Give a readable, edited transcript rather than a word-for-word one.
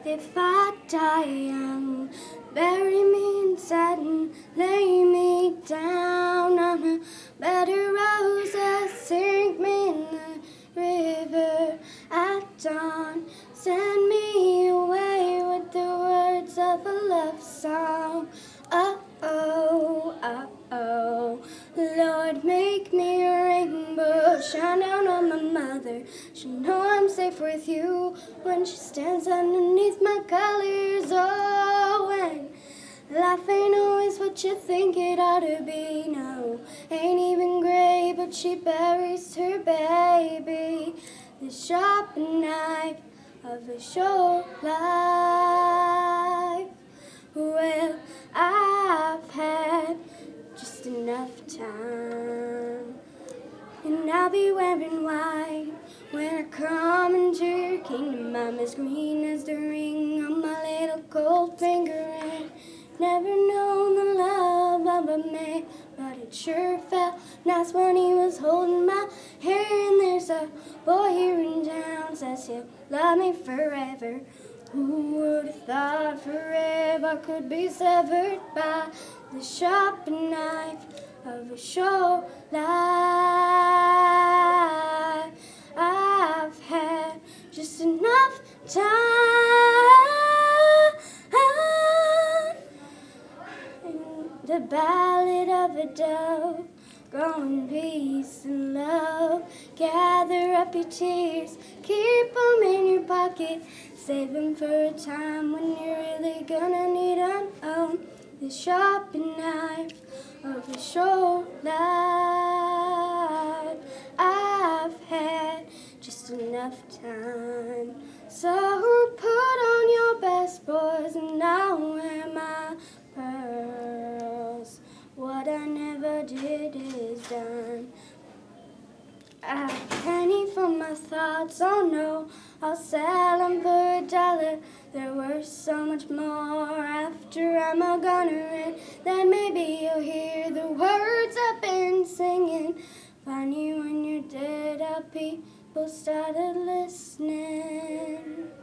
If I die young, bury me in satin, lay me down on a bed of roses, sink me in the river at dawn, send me away with the words of a love song. Oh, Lord, make me a rainbow, shine down on my mother. She'll know I'm safe with you when she stands underneath my colors. Oh, and life ain't always what you think it ought to be. No, ain't even gray, but she buries her baby. The sharp knife of a short life. Well, I've had just enough time, and I'll be wearing white when I come into your kingdom. I'm as green as the ring on my little gold finger, and never known the love of a man, but it sure felt nice when he was holding my hair. And there's a boy here in town says he'll love me forever. Who would have thought forever could be severed by the sharp knife of a short life? I've had just enough time. The ballad of a dove, grow in peace and love. Gather up your tears, keep them in your pocket, save them for a time when you're really gonna need them. Oh, the sharp knife of a short life. I've had just enough time. So put on your best boys and I'll wear my pearls. What I never did is done. I have a penny for my thoughts, oh no, I'll sell them for $1. They're worth so much more after I'm all gone, and then maybe you'll hear the words I've been singing. Funny when you're dead how people started listening.